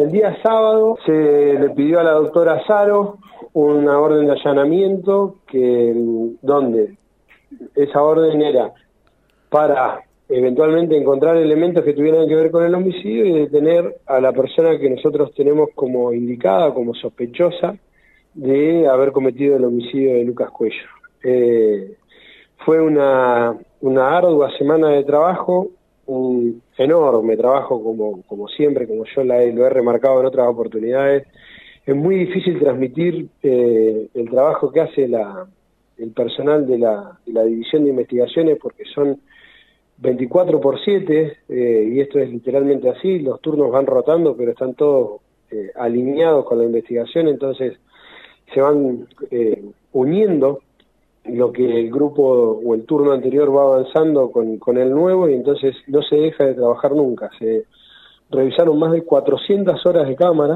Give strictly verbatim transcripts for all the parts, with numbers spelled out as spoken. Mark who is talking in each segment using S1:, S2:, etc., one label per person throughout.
S1: el día sábado se le pidió a la doctora Saro una orden de allanamiento, que donde esa orden era para eventualmente encontrar elementos que tuvieran que ver con el homicidio y detener a la persona que nosotros tenemos como indicada, como sospechosa de haber cometido el homicidio de Lucas Cuello. Eh, fue una, una ardua semana de trabajo, un enorme trabajo, como, como siempre, como yo la he, lo he remarcado en otras oportunidades. Es muy difícil transmitir eh, el trabajo que hace la, el personal de la, de la División de Investigaciones, porque son veinticuatro por siete, eh, y esto es literalmente así, los turnos van rotando, pero están todos eh, alineados con la investigación, entonces se van eh, uniendo lo que el grupo o el turno anterior va avanzando con, con el nuevo, y entonces no se deja de trabajar nunca. Se revisaron más de cuatrocientas horas de cámara,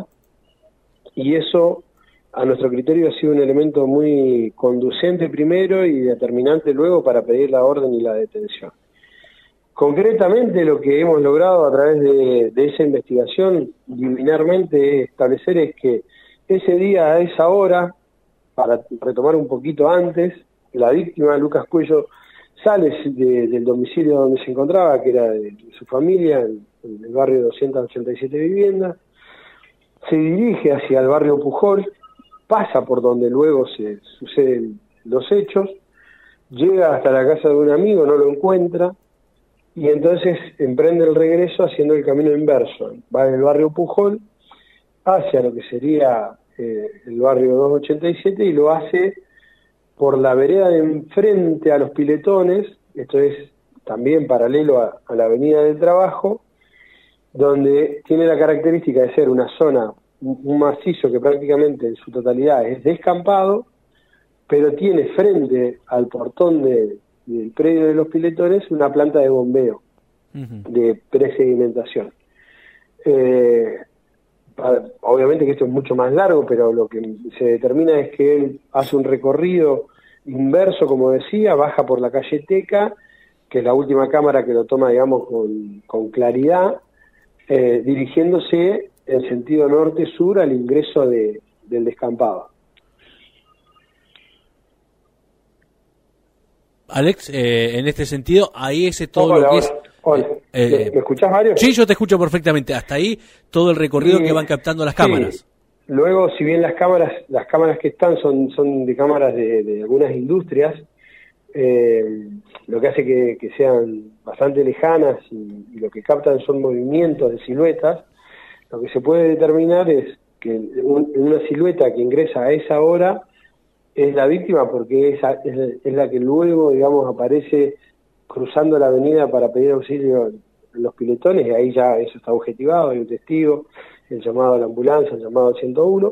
S1: y eso a nuestro criterio ha sido un elemento muy conducente primero y determinante luego para pedir la orden y la detención. Concretamente lo que hemos logrado a través de, de esa investigación liminarmente establecer es que ese día a esa hora, para retomar un poquito antes, la víctima, Lucas Cuello, sale de, del domicilio donde se encontraba, que era de su familia, en, en el barrio doscientas ochenta y siete viviendas, se dirige hacia el barrio Pujol, pasa por donde luego se suceden los hechos, llega hasta la casa de un amigo, no lo encuentra, y entonces emprende el regreso haciendo el camino inverso. Va del barrio Pujol hacia lo que sería eh, el barrio doscientos ochenta y siete y lo hace por la vereda de enfrente a los Piletones, esto es también paralelo a, a la Avenida del Trabajo, donde tiene la característica de ser una zona, un macizo que prácticamente en su totalidad es descampado, pero tiene frente al portón de, del predio de los Piletones una planta de bombeo, uh-huh. de presedimentación. Eh, obviamente que esto es mucho más largo, pero lo que se determina es que él hace un recorrido inverso, como decía, baja por la calle Teca, que es la última cámara que lo toma, digamos, con, con claridad, eh, dirigiéndose en sentido norte-sur al ingreso de, del descampado.
S2: Alex, eh, en este sentido, ahí ese todo
S1: hola,
S2: lo que
S1: hola,
S2: es...
S1: Hola.
S2: Eh,
S1: ¿Me escuchás, Mario?
S2: Sí, yo te escucho perfectamente. Hasta ahí todo el recorrido y, que van captando las cámaras.
S1: Sí. Luego, si bien las cámaras las cámaras que están son son de cámaras de, de algunas industrias, eh, lo que hace que, que sean bastante lejanas y, y lo que captan son movimientos de siluetas, lo que se puede determinar es que un, una silueta que ingresa a esa hora es la víctima, porque esa es, es la que luego, digamos, aparece cruzando la avenida para pedir auxilio en los Piletones, y ahí ya eso está objetivado, hay un testigo, el llamado a la ambulancia, el llamado al ciento uno,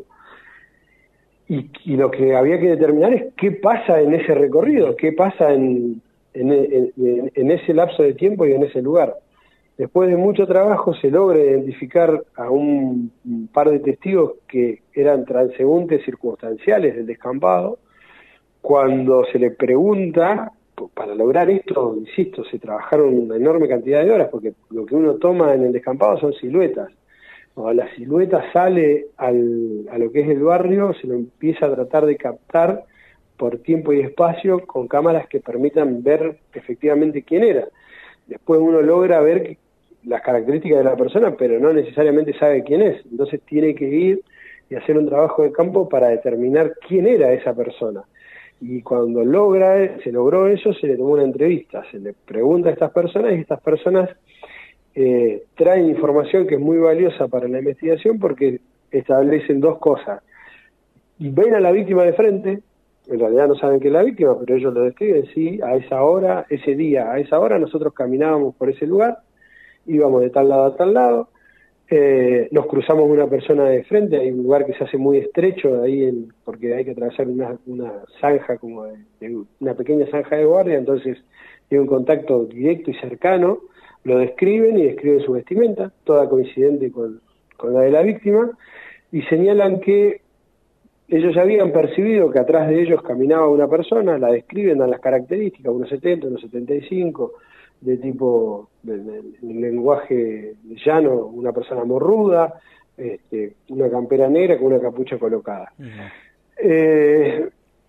S1: y, y lo que había que determinar es qué pasa en ese recorrido, qué pasa en, en, en, en ese lapso de tiempo y en ese lugar. Después de mucho trabajo se logra identificar a un, un par de testigos que eran transeúntes circunstanciales del descampado. Cuando se le pregunta, para lograr esto, insisto, se trabajaron una enorme cantidad de horas, porque lo que uno toma en el descampado son siluetas. Cuando la silueta sale al, a lo que es el barrio, se lo empieza a tratar de captar por tiempo y espacio con cámaras que permitan ver efectivamente quién era. Después uno logra ver las características de la persona, pero no necesariamente sabe quién es. Entonces tiene que ir y hacer un trabajo de campo para determinar quién era esa persona. Y cuando logra, se logró eso, se le tomó una entrevista, se le pregunta a estas personas, y estas personas eh, traen información que es muy valiosa para la investigación, porque establecen dos cosas. Ven a la víctima de frente, en realidad no saben que es la víctima, pero ellos lo describen, sí, a esa hora, ese día, a esa hora nosotros caminábamos por ese lugar, íbamos de tal lado a tal lado, eh, nos cruzamos una persona de frente, hay un lugar que se hace muy estrecho ahí, en, porque hay que atravesar una, una zanja, como de, de una pequeña zanja de guardia, entonces hay un contacto directo y cercano, lo describen y describen su vestimenta, toda coincidente con, con la de la víctima, y señalan que ellos ya habían percibido que atrás de ellos caminaba una persona, la describen, dan las características, uno setenta, uno setenta y cinco, de tipo, en el lenguaje llano, una persona morruda, este, una campera negra con una capucha colocada. Uh-huh. eh,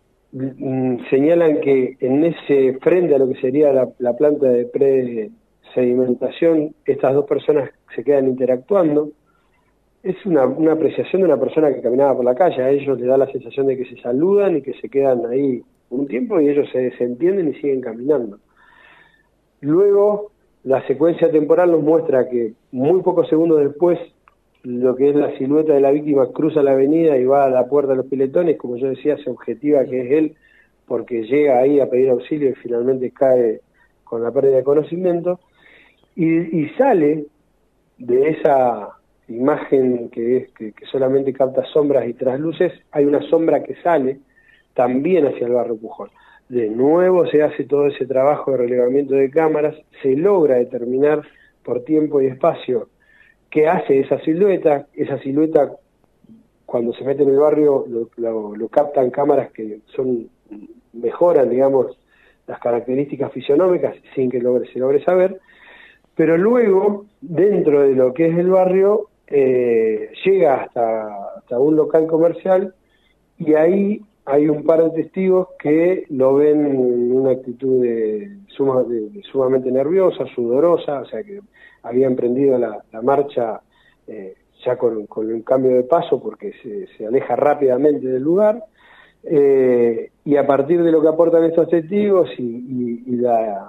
S1: señalan que en ese frente a lo que sería la, la planta de presedimentación, estas dos personas se quedan interactuando. Es una, una apreciación de una persona que caminaba por la calle. A ellos les da la sensación de que se saludan y que se quedan ahí un tiempo y ellos se desentienden y siguen caminando. Luego, la secuencia temporal nos muestra que muy pocos segundos después, lo que es la silueta de la víctima cruza la avenida y va a la puerta de los piletones. Como yo decía, se objetiva que es él porque llega ahí a pedir auxilio y finalmente cae con la pérdida de conocimiento. Y, y sale de esa imagen que, es, que, que solamente capta sombras y trasluces, hay una sombra que sale también hacia el barrio Pujol. De nuevo se hace todo ese trabajo de relevamiento de cámaras, se logra determinar por tiempo y espacio qué hace esa silueta. Esa silueta, cuando se mete en el barrio, lo, lo, lo captan cámaras que son mejoran, digamos, las características fisionómicas sin que logre, se logre saber, pero luego, dentro de lo que es el barrio, eh, llega hasta, hasta un local comercial y ahí hay un par de testigos que lo ven en una actitud de, suma, de, de sumamente nerviosa, sudorosa, o sea que había emprendido la, la marcha eh, ya con, con un cambio de paso porque se, se aleja rápidamente del lugar, eh, y a partir de lo que aportan estos testigos y, y, y la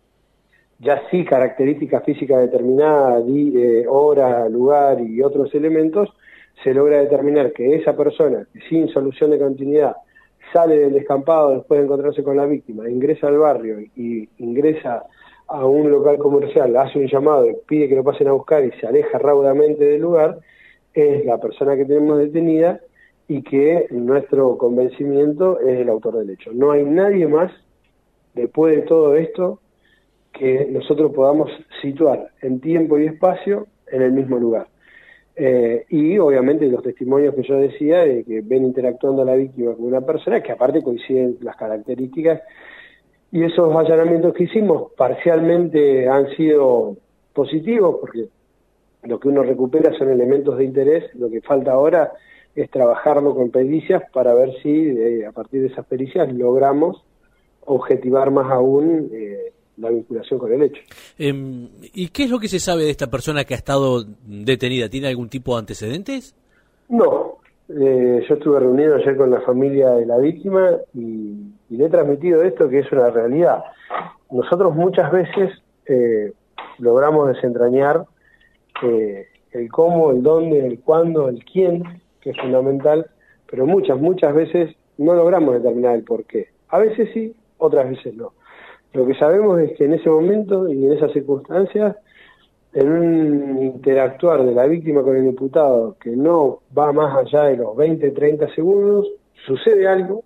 S1: ya sí características físicas determinadas, di, eh, hora, lugar y otros elementos, se logra determinar que esa persona, sin solución de continuidad, sale del descampado después de encontrarse con la víctima, ingresa al barrio y ingresa a un local comercial, hace un llamado y pide que lo pasen a buscar y se aleja raudamente del lugar, es la persona que tenemos detenida y que nuestro convencimiento es el autor del hecho. No hay nadie más, después de todo esto, que nosotros podamos situar en tiempo y espacio en el mismo lugar. Eh, y obviamente los testimonios que yo decía de que ven interactuando a la víctima con una persona que aparte coinciden las características, y esos allanamientos que hicimos parcialmente han sido positivos porque lo que uno recupera son elementos de interés. Lo que falta ahora es trabajarlo con pericias para ver si eh, a partir de esas pericias logramos objetivar más aún eh, la vinculación con el hecho.
S2: Eh, ¿Y qué es lo que se sabe de esta persona que ha estado detenida? ¿Tiene algún tipo de antecedentes?
S1: No, eh, yo estuve reunido ayer con la familia de la víctima y, y le he transmitido esto, que es una realidad. Nosotros muchas veces eh, logramos desentrañar eh, el cómo, el dónde, el cuándo, el quién, que es fundamental, pero muchas, muchas veces no logramos determinar el por qué. A veces sí, otras veces no. Lo que sabemos es que en ese momento y en esas circunstancias, en un interactuar de la víctima con el imputado que no va más allá de los veinte, treinta segundos, sucede algo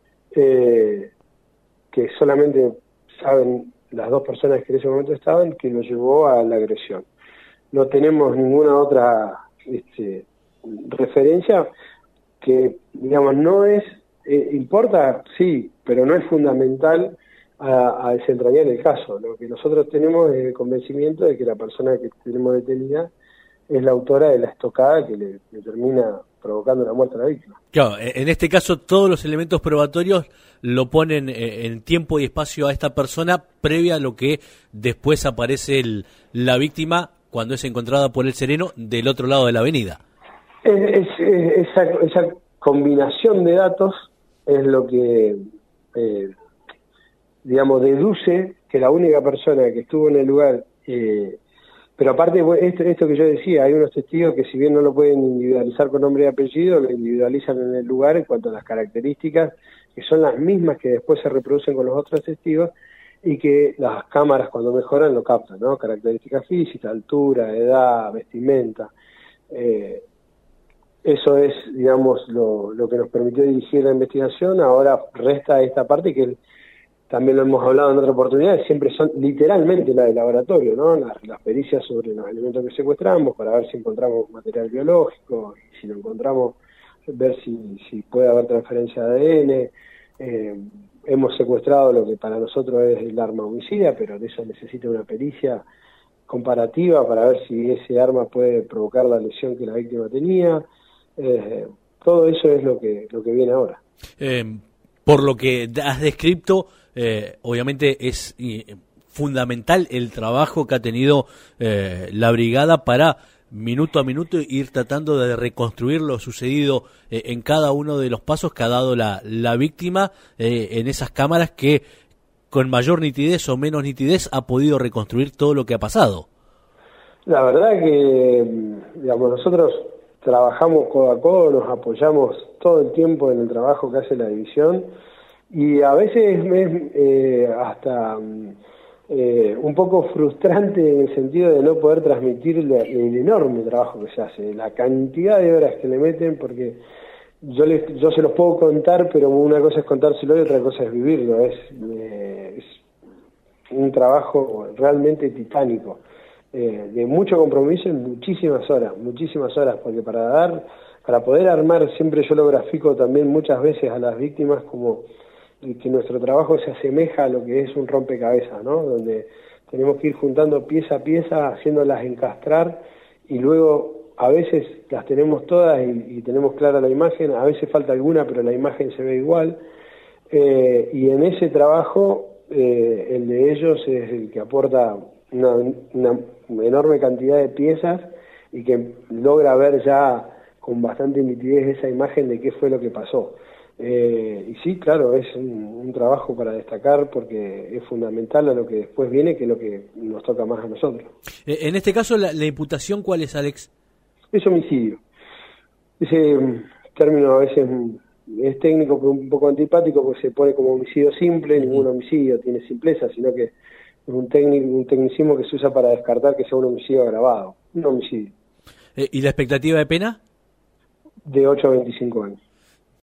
S1: eh, que solamente saben las dos personas que en ese momento estaban, que lo llevó a la agresión. No tenemos ninguna otra este, referencia que, digamos, no es, eh, importa, sí, pero no es fundamental A, a desentrañar el caso. Lo que nosotros tenemos es el convencimiento de que la persona que tenemos detenida es la autora de la estocada que le, le termina provocando la muerte a la víctima.
S2: Claro, en este caso todos los elementos probatorios lo ponen en tiempo y espacio a esta persona previa a lo que después aparece el, la víctima cuando es encontrada por el sereno del otro lado de la avenida.
S1: Es, es, es, esa, esa combinación de datos es lo que eh, digamos, deduce que la única persona que estuvo en el lugar, eh, pero aparte, esto, esto que yo decía, hay unos testigos que si bien no lo pueden individualizar con nombre y apellido, lo individualizan en el lugar en cuanto a las características, que son las mismas que después se reproducen con los otros testigos, y que las cámaras cuando mejoran lo captan, ¿no? Características físicas, altura, edad, vestimenta. Eh, eso es, digamos, lo, lo que nos permitió dirigir la investigación. Ahora resta esta parte que también lo hemos hablado en otra oportunidad, siempre son literalmente la de laboratorio, ¿no? Las, las pericias sobre los elementos que secuestramos para ver si encontramos material biológico, y si lo encontramos, ver si, si puede haber transferencia de A D N. Eh, hemos secuestrado lo que para nosotros es el arma homicida, pero de eso necesita una pericia comparativa para ver si ese arma puede provocar la lesión que la víctima tenía. Eh, todo eso es lo que, lo que viene ahora.
S2: Eh, por lo que has descrito, eh, obviamente es eh, fundamental el trabajo que ha tenido eh, la brigada para minuto a minuto ir tratando de reconstruir lo sucedido eh, en cada uno de los pasos que ha dado la, la víctima eh, en esas cámaras que con mayor nitidez o menos nitidez ha podido reconstruir todo lo que ha pasado.
S1: La verdad que, digamos, nosotros trabajamos codo a codo, nos apoyamos todo el tiempo en el trabajo que hace la división y a veces es eh, hasta eh, un poco frustrante en el sentido de no poder transmitir la, el enorme trabajo que se hace, la cantidad de horas que le meten, porque yo les, yo se los puedo contar, pero una cosa es contárselo y otra cosa es vivirlo. Es, eh, es un trabajo realmente titánico. Eh, de mucho compromiso en muchísimas horas, muchísimas horas, porque para dar, para poder armar, siempre yo lo grafico también muchas veces a las víctimas como que nuestro trabajo se asemeja a lo que es un rompecabezas, ¿no? Donde tenemos que ir juntando pieza a pieza, haciéndolas encastrar y luego a veces las tenemos todas y, y tenemos clara la imagen, a veces falta alguna pero la imagen se ve igual, eh, y en ese trabajo eh, el de ellos es el que aporta Una, una enorme cantidad de piezas y que logra ver ya con bastante nitidez esa imagen de qué fue lo que pasó. Eh, y sí, claro, es un, un trabajo para destacar porque es fundamental a lo que después viene, que es lo que nos toca más a nosotros.
S2: En este caso, ¿la, la imputación cuál es, Alex?
S1: Es homicidio. Ese término a veces es técnico, pero un poco antipático, porque se pone como homicidio simple. Ningún homicidio tiene simpleza, sino que es un, técnico, un tecnicismo que se usa para descartar que sea un homicidio agravado, un homicidio.
S2: Eh, ¿Y la expectativa de pena?
S1: De ocho a veinticinco años.